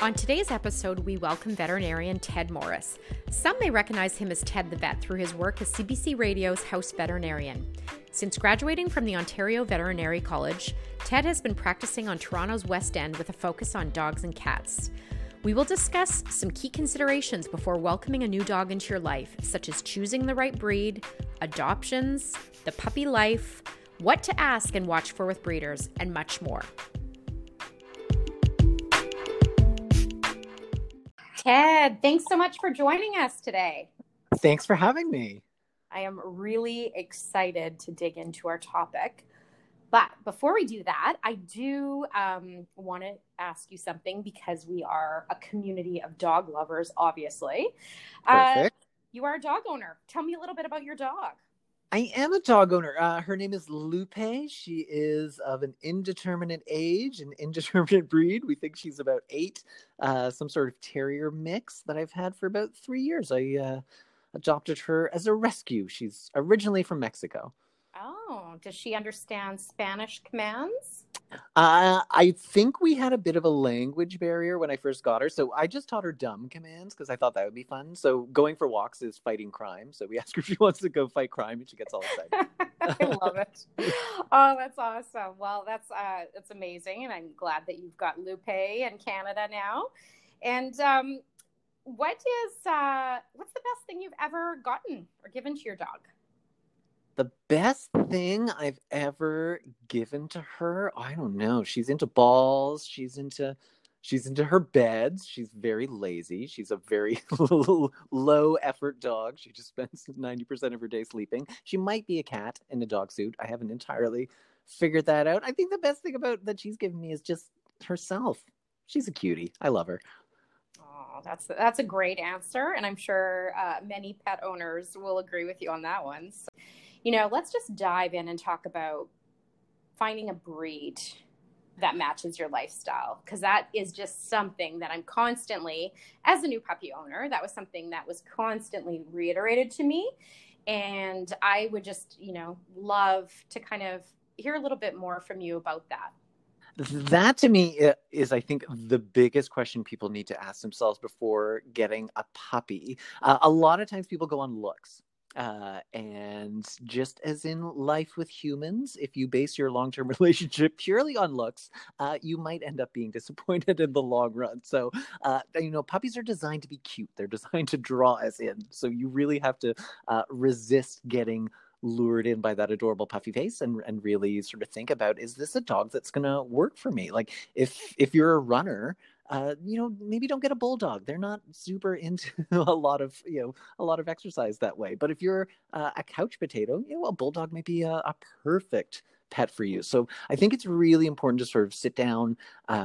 On today's episode, we welcome veterinarian Ted Morris. Some may recognize him as Ted the Vet through his work as CBC Radio's House Veterinarian. Since graduating from the Ontario Veterinary College, Ted has been practicing on Toronto's West End with a focus on dogs and cats. We will discuss some key considerations before welcoming a new dog into your life, such as choosing the right breed, adoptions, the puppy life, what to ask and watch for with breeders, and much more. Ted, thanks so much for joining us today. Thanks for having me. I am really excited to dig into our topic. But before we do that, I do want to ask you something because we are a community of dog lovers, obviously. Perfect. You are a dog owner. Tell me a little bit about your dog. I am a dog owner. Her name is Lupe. She is of an indeterminate age, an indeterminate breed. We think she's about 8, some sort of terrier mix that I've had for about 3 years. I adopted her as a rescue. She's originally from Mexico. Oh, does she understand Spanish commands? I think we had a bit of a language barrier when I first got her. So I just taught her dumb commands because I thought that would be fun. So going for walks is fighting crime. So we ask her if she wants to go fight crime and she gets all excited. I love it. Oh, that's awesome. Well, that's amazing. And I'm glad that you've got Lupe in Canada now. And what's the best thing you've ever gotten or given to your dog? The best thing I've ever given to her, I don't know. She's into balls. She's into her beds. She's very lazy. She's a very low effort dog. She just spends 90% of her day sleeping. She might be a cat in a dog suit. I haven't entirely figured that out. I think the best thing about that she's given me is just herself. She's a cutie. I love her. Oh, that's a great answer. And I'm sure many pet owners will agree with you on that one. So, let's just dive in and talk about finding a breed that matches your lifestyle, because that is just something that I'm constantly, as a new puppy owner, that was something that was constantly reiterated to me. And I would just, love to kind of hear a little bit more from you about that. That to me is, I think, the biggest question people need to ask themselves before getting a puppy. A lot of times people go on looks. And just as in life with humans, if you base your long-term relationship purely on looks, you might end up being disappointed in the long run. So, puppies are designed to be cute. They're designed to draw us in. So you really have to resist getting lured in by that adorable puffy face and really sort of think about, is this a dog that's going to work for me? Like if you're a runner, maybe don't get a bulldog. They're not super into a lot of exercise that way. But if you're a couch potato, a bulldog may be a perfect pet for you. So I think it's really important to sort of sit down,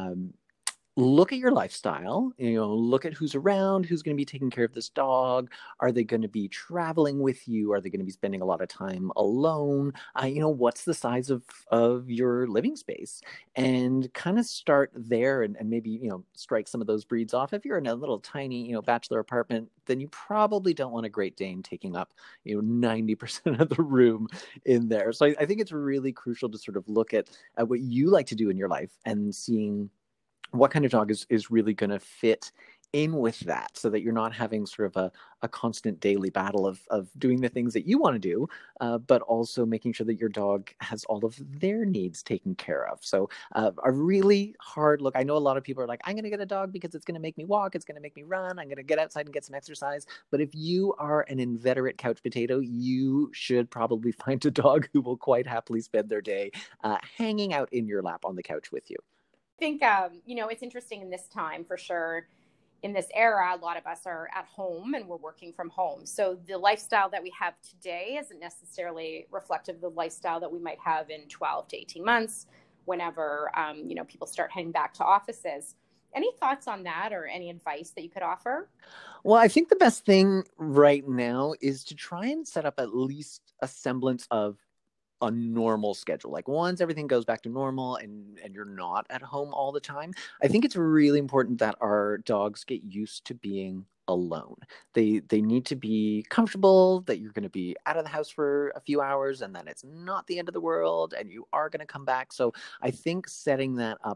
look at your lifestyle, look at who's around, who's going to be taking care of this dog. Are they going to be traveling with you? Are they going to be spending a lot of time alone? What's the size of your living space? And kind of start there and maybe, strike some of those breeds off. If you're in a little tiny, bachelor apartment, then you probably don't want a Great Dane taking up, 90% of the room in there. So I think it's really crucial to sort of look at what you like to do in your life and seeing what kind of dog is really going to fit in with that, so that you're not having sort of a constant daily battle of doing the things that you want to do, but also making sure that your dog has all of their needs taken care of. So a really hard look. I know a lot of people are like, I'm going to get a dog because it's going to make me walk. It's going to make me run. I'm going to get outside and get some exercise. But if you are an inveterate couch potato, you should probably find a dog who will quite happily spend their day hanging out in your lap on the couch with you. I think, it's interesting in this time for sure. In this era, a lot of us are at home and we're working from home. So the lifestyle that we have today isn't necessarily reflective of the lifestyle that we might have in 12 to 18 months, whenever, people start heading back to offices. Any thoughts on that or any advice that you could offer? Well, I think the best thing right now is to try and set up at least a semblance of a normal schedule. Like once everything goes back to normal and you're not at home all the time, I think it's really important that our dogs get used to being alone. They need to be comfortable that you're going to be out of the house for a few hours and that it's not the end of the world and you are going to come back. So I think setting that up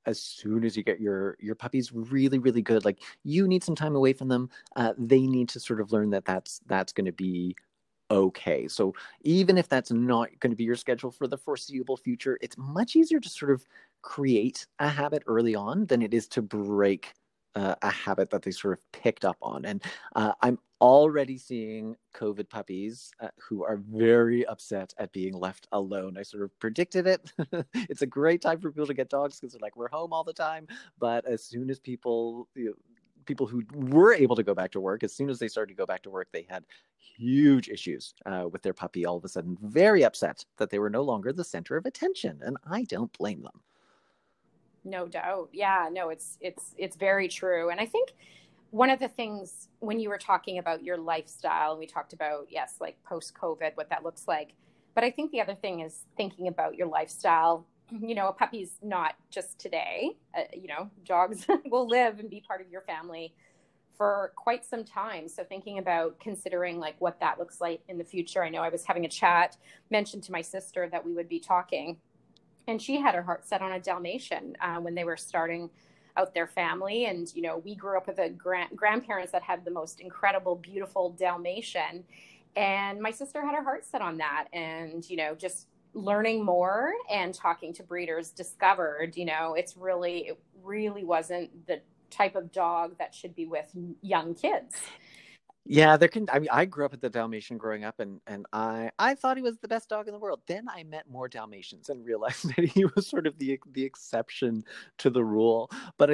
as soon as you get your puppies really, really good. Like, you need some time away from them. They need to sort of learn that that's going to be okay. So even if that's not going to be your schedule for the foreseeable future, it's much easier to sort of create a habit early on than it is to break a habit that they sort of picked up on. And I'm already seeing COVID puppies who are very upset at being left alone. I sort of predicted it. It's a great time for people to get dogs because they're like, we're home all the time. But as soon as people, people who were able to go back to work, as soon as they started to go back to work, they had huge issues with their puppy, all of a sudden very upset that they were no longer the center of attention. And I don't blame them. No doubt. Yeah, no, it's very true. And I think one of the things when you were talking about your lifestyle, and we talked about, yes, like post-COVID, what that looks like. But I think the other thing is thinking about your lifestyle. You know, a puppy's not just today. You know, dogs will live and be part of your family for quite some time. So thinking about considering like what that looks like in the future. I know I was having a chat, mentioned to my sister that we would be talking, and she had her heart set on a Dalmatian when they were starting out their family. And, you know, we grew up with a grandparents that had the most incredible, beautiful Dalmatian. And my sister had her heart set on that. And, you know, just learning more and talking to breeders discovered, you know, it really wasn't the type of dog that should be with young kids. Yeah, I mean, I grew up with the Dalmatian growing up, and I thought he was the best dog in the world. Then I met more Dalmatians and realized that he was sort of the exception to the rule. But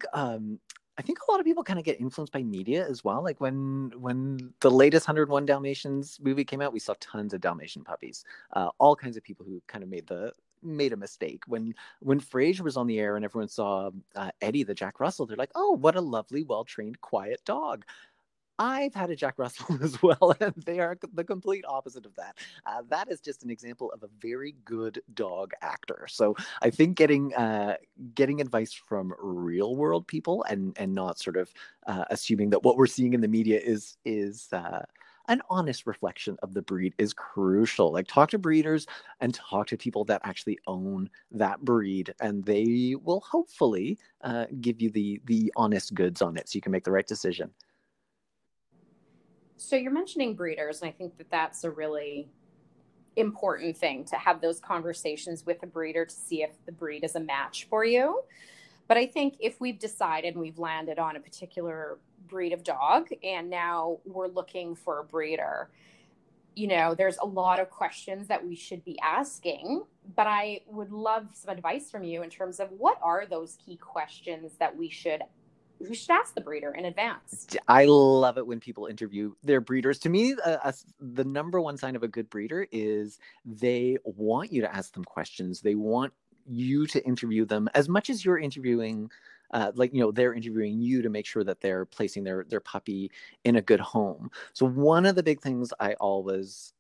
I think a lot of people kind of get influenced by media as well. Like when the latest 101 Dalmatians movie came out, we saw tons of Dalmatian puppies. All kinds of people who kind of made a mistake. When Frasier was on the air and everyone saw Eddie the Jack Russell, they're like, oh, what a lovely, well-trained, quiet dog. I've had a Jack Russell as well, and they are the complete opposite of that. That is just an example of a very good dog actor. So I think getting advice from real world people and not sort of assuming that what we're seeing in the media is an honest reflection of the breed is crucial. Like, talk to breeders and talk to people that actually own that breed, and they will hopefully give you the honest goods on it, so you can make the right decision. So you're mentioning breeders, and I think that that's a really important thing to have those conversations with a breeder to see if the breed is a match for you. But I think if we've decided and we've landed on a particular breed of dog and now we're looking for a breeder, you know, there's a lot of questions that we should be asking, but I would love some advice from you in terms of what are those key questions that we should ask the breeder in advance. I love it when people interview their breeders. To me, the number one sign of a good breeder is they want you to ask them questions. They want you to interview them as much as you're interviewing, they're interviewing you to make sure that they're placing their puppy in a good home. So one of the big things I always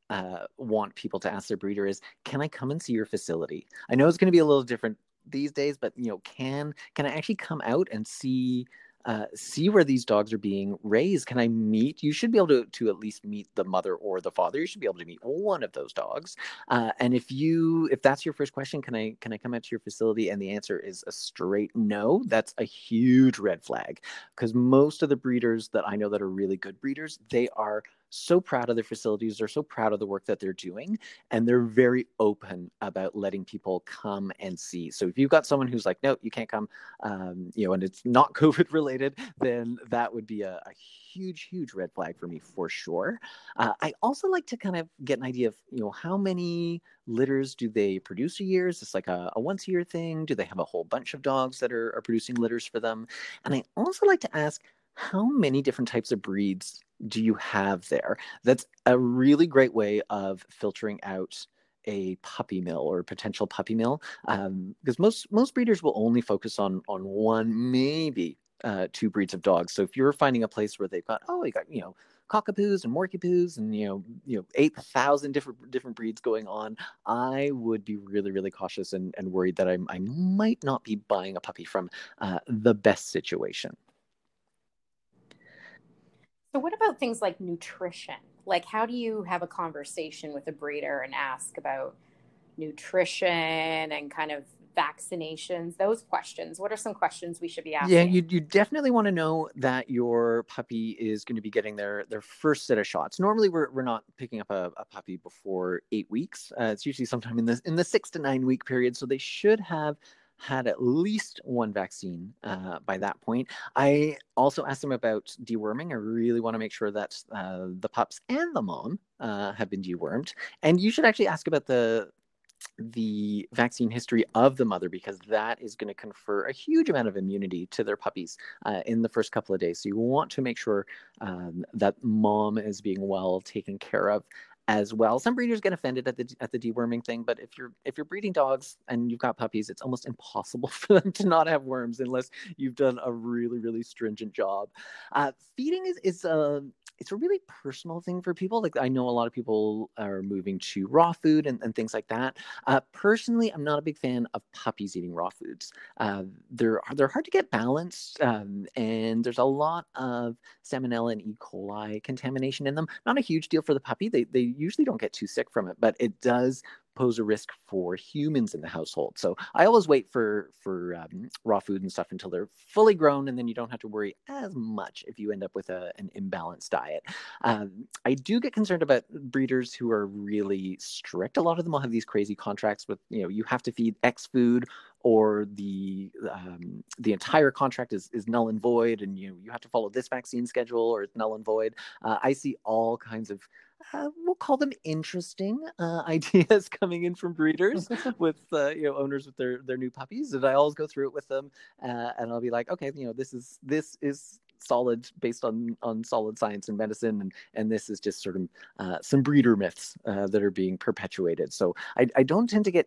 want people to ask their breeder is, can I come and see your facility? I know it's going to be a little different these days, but can I actually come out and see where these dogs are being raised? Can I meet? You should be able to at least meet the mother or the father. You should be able to meet one of those dogs. And if that's your first question, can I come out to your facility? And the answer is a straight no. That's a huge red flag, because most of the breeders that I know that are really good breeders, they are so proud of their facilities. They're so proud of the work that they're doing, and they're very open about letting people come and see. So if you've got someone who's like, no, you can't come, and it's not COVID related, then that would be a huge red flag for me for sure. I also like to kind of get an idea of, how many litters do they produce a year? Is this like a once a year thing? Do they have a whole bunch of dogs that are producing litters for them? And I also like to ask, how many different types of breeds do you have there? That's a really great way of filtering out a puppy mill or a potential puppy mill, because most breeders will only focus on one, maybe two breeds of dogs. So if you're finding a place where they've got, cockapoos and morkypoos and 8,000 different breeds going on, I would be really, really cautious and worried that I might not be buying a puppy from the best situation. So what about things like nutrition? Like, how do you have a conversation with a breeder and ask about nutrition and kind of vaccinations, those questions? What are some questions we should be Yeah, asking? you definitely want to know that your puppy is going to be getting their first set of shots. Normally, we're not picking up a puppy before 8 weeks. It's usually sometime in the 6 to 9 week period. So they should have had at least one vaccine by that point. I also asked them about deworming. I really want to make sure that the pups and the mom have been dewormed. And you should actually ask about the vaccine history of the mother, because that is going to confer a huge amount of immunity to their puppies in the first couple of days. So you want to make sure that mom is being well taken care of as well. Some breeders get offended at the deworming thing, but if you're breeding dogs and you've got puppies, it's almost impossible for them to not have worms unless you've done a really, really stringent job. Feeding is it's a really personal thing for people. Like, I know a lot of people are moving to raw food and things like that. Personally, I'm not a big fan of puppies eating raw foods. They're hard to get balanced, and there's a lot of salmonella and E. coli contamination in them. Not a huge deal for the puppy. They usually don't get too sick from it, but it does pose a risk for humans in the household. So I always wait for raw food and stuff until they're fully grown, and then you don't have to worry as much if you end up with an imbalanced diet. I do get concerned about breeders who are really strict. A lot of them will have these crazy contracts with, you have to feed X food, or the entire contract is null and void, and you have to follow this vaccine schedule, or it's null and void. I see all kinds of we'll call them interesting ideas coming in from breeders with owners with their new puppies, and I always go through it with them, and I'll be like, okay, this is solid, based on solid science and medicine, and this is just sort of some breeder myths that are being perpetuated. So I don't tend to get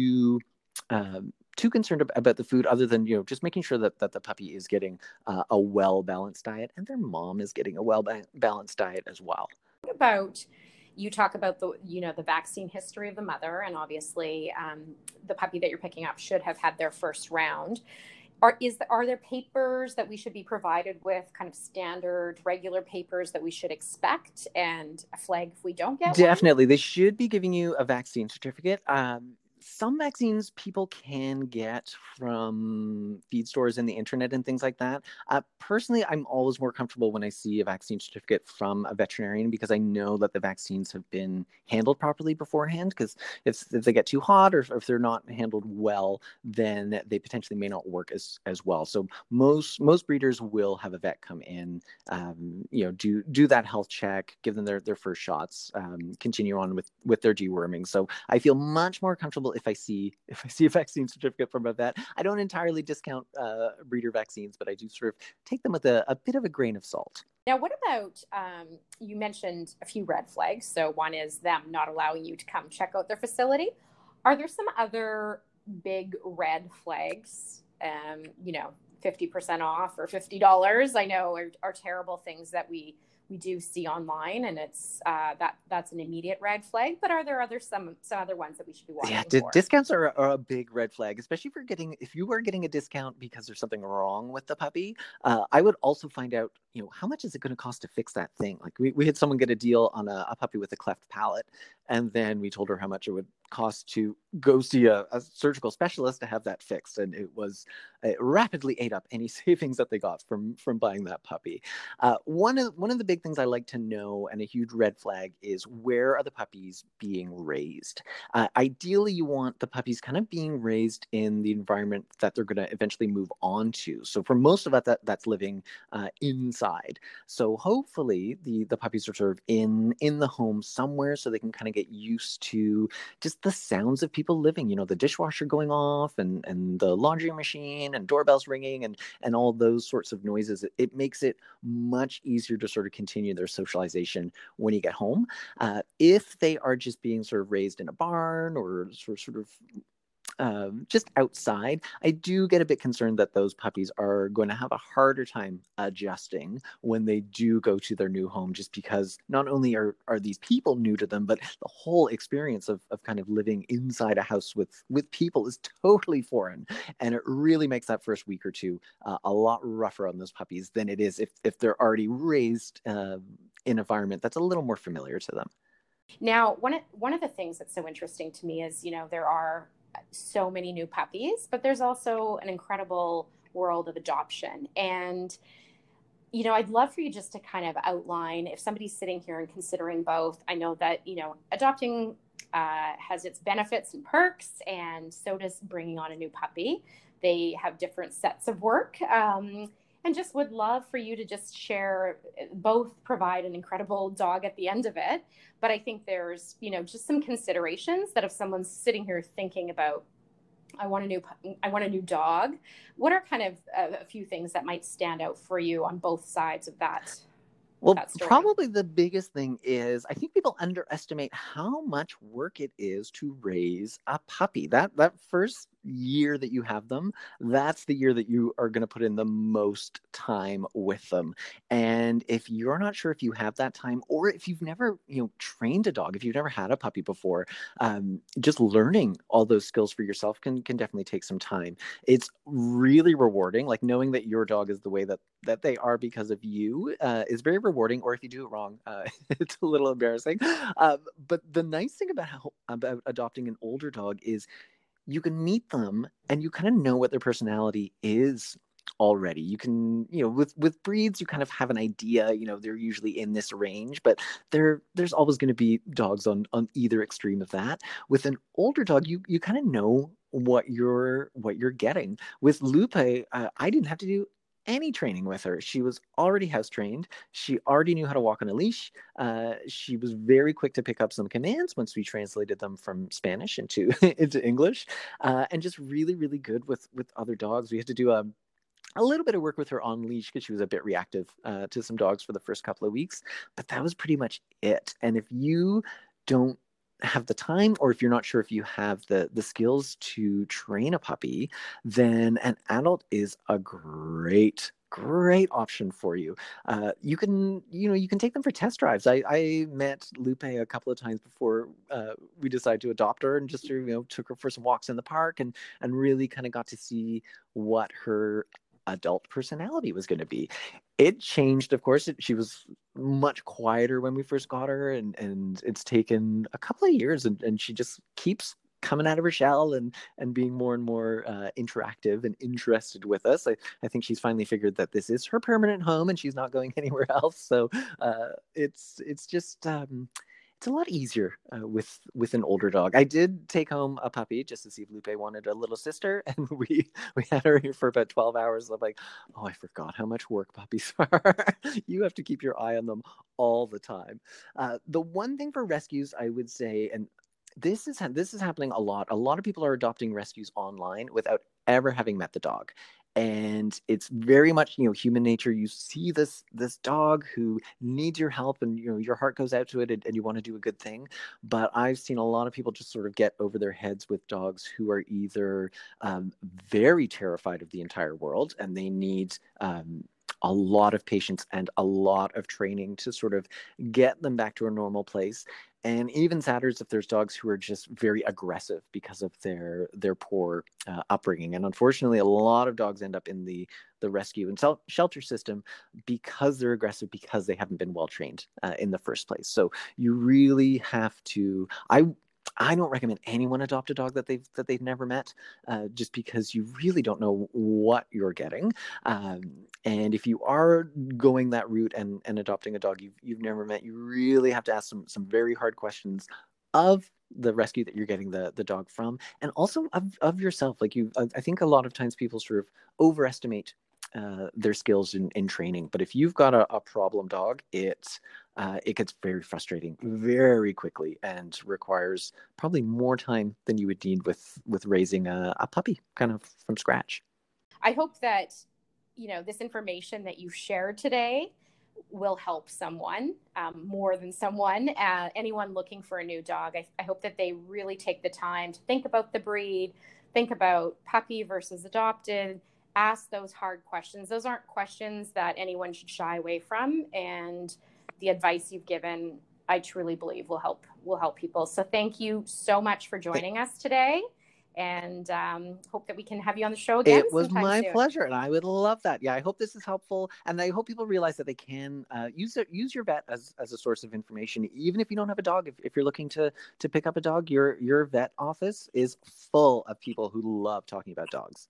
too concerned about the food, other than just making sure that the puppy is getting a well balanced diet, and their mom is getting a well balanced diet as well. What about, you talk about the vaccine history of the mother, and obviously the puppy that you're picking up should have had their first round. Are there papers that we should be provided with, kind of standard regular papers that we should expect, and a flag if we don't get one? Definitely, they should be giving you a vaccine certificate. Some vaccines people can get from feed stores and the internet and things like that. Personally, I'm always more comfortable when I see a vaccine certificate from a veterinarian, because I know that the vaccines have been handled properly beforehand. Because if they get too hot, or if they're not handled well, then they potentially may not work as well. So most breeders will have a vet come in, do that health check, give them their first shots, continue on with their deworming. So I feel much more comfortable if I see a vaccine certificate from a vet. I don't entirely discount breeder vaccines, but I do sort of take them with a bit of a grain of salt. Now, what about, you mentioned a few red flags. So one is them not allowing you to come check out their facility. Are there some other big red flags, 50% off or $50, I know are terrible things that we do see online, and it's that's an immediate red flag. But are there some other ones that we should be watching for? Discounts are a big red flag, especially if you are getting a discount because there's something wrong with the puppy. I would also find out, how much is it going to cost to fix that thing? Like, we had someone get a deal on a puppy with a cleft palate, and then we told her how much it would cost to go see a surgical specialist to have that fixed, and it rapidly ate up any savings that they got from buying that puppy. One of the big things I like to know, and a huge red flag, is where are the puppies being raised. Ideally, you want the puppies kind of being raised in the environment that they're going to eventually move on to. So for most of us, that's living inside. So hopefully the puppies are sort of in the home somewhere, so they can kind of get used to just the sounds of people living, the dishwasher going off, and the laundry machine, and doorbells ringing, and all those sorts of noises. It makes it much easier to sort of continue their socialization when you get home. If they are just being sort of raised in a barn, or sort of just outside, I do get a bit concerned that those puppies are going to have a harder time adjusting when they do go to their new home, just because not only are these people new to them, but the whole experience of kind of living inside a house with people is totally foreign. And it really makes that first week or two a lot rougher on those puppies than it is if they're already raised in an environment that's a little more familiar to them. Now, one of the things that's so interesting to me is, there are so many new puppies, but there's also an incredible world of adoption. And, I'd love for you just to kind of outline, if somebody's sitting here and considering both. I know that, adopting has its benefits and perks, and so does bringing on a new puppy. They have different sets of work. And just would love for you to just share, both provide an incredible dog at the end of it. But I think there's, just some considerations that if someone's sitting here thinking about, I want a new dog, what are kind of a few things that might stand out for you on both sides of that? Well, probably the biggest thing is I think people underestimate how much work it is to raise a puppy. That first year that you have them, that's the year that you are going to put in the most time with them. And if you're not sure if you have that time, or if you've never, trained a dog, if you've never had a puppy before, just learning all those skills for yourself can definitely take some time. It's really rewarding, like knowing that your dog is the way that they are because of you is very rewarding. Or if you do it wrong, it's a little embarrassing. But the nice thing about adopting an older dog is you can meet them and you kind of know what their personality is already. You can, with breeds, you kind of have an idea, they're usually in this range, but there's always going to be dogs on either extreme of that. With an older dog, you kind of know what you're getting. With Lupe, I didn't have to do any training with her. She was already house trained. She already knew how to walk on a leash. She was very quick to pick up some commands once we translated them from Spanish into English, and just really, really good with other dogs. We had to do a little bit of work with her on leash because she was a bit reactive to some dogs for the first couple of weeks, but that was pretty much it. And if you don't have the time, or if you're not sure if you have the skills to train a puppy, then an adult is a great option for you. You can take them for test drives. I met Lupe a couple of times before we decided to adopt her, and just took her for some walks in the park and really kind of got to see what her adult personality was going to be. It changed, of course. She was much quieter when we first got her, and it's taken a couple of years, and she just keeps coming out of her shell and being more and more interactive and interested with us. I think she's finally figured that this is her permanent home and she's not going anywhere else. So it's just it's a lot easier with an older dog. I did take home a puppy just to see if Lupe wanted a little sister, and we had her here for about 12 hours. I'm like, oh, I forgot how much work puppies are. You have to keep your eye on them all the time. The one thing for rescues, I would say, and this is happening a lot. A lot of people are adopting rescues online without ever having met the dog. And it's very much, human nature. You see this dog who needs your help, and your heart goes out to it, and you want to do a good thing. But I've seen a lot of people just sort of get over their heads with dogs who are either very terrified of the entire world, and they need a lot of patience and a lot of training to sort of get them back to a normal place. And even sadder is if there's dogs who are just very aggressive because of their poor upbringing. And unfortunately, a lot of dogs end up in the rescue and shelter system because they're aggressive, because they haven't been well trained in the first place. So you really have to. I don't recommend anyone adopt a dog that they've never met, just because you really don't know what you're getting. And if you are going that route and adopting a dog you've never met, you really have to ask some very hard questions of the rescue that you're getting the dog from, and also of yourself. Like I think a lot of times people sort of overestimate their skills in training. But if you've got a problem dog, it gets very frustrating very quickly and requires probably more time than you would need with raising a puppy kind of from scratch. I hope that, this information that you've shared today will help someone, more than someone, anyone looking for a new dog. I hope that they really take the time to think about the breed, think about puppy versus adopted, ask those hard questions. Those aren't questions that anyone should shy away from. And the advice you've given, I truly believe will help people. So thank you so much for joining us today. and hope that we can have you on the show again. It was my soon. pleasure, and I would love that. Yeah, I hope this is helpful, and I hope people realize that they can use your vet as a source of information, even if you don't have a dog. If you're looking to pick up a dog, your vet office is full of people who love talking about dogs.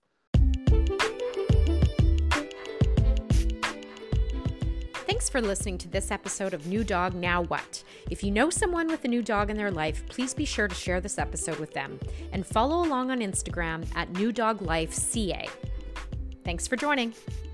Thanks for listening to this episode of New Dog Now What? If you know someone with a new dog in their life, please be sure to share this episode with them and follow along on Instagram at NewDogLifeCA. Thanks for joining.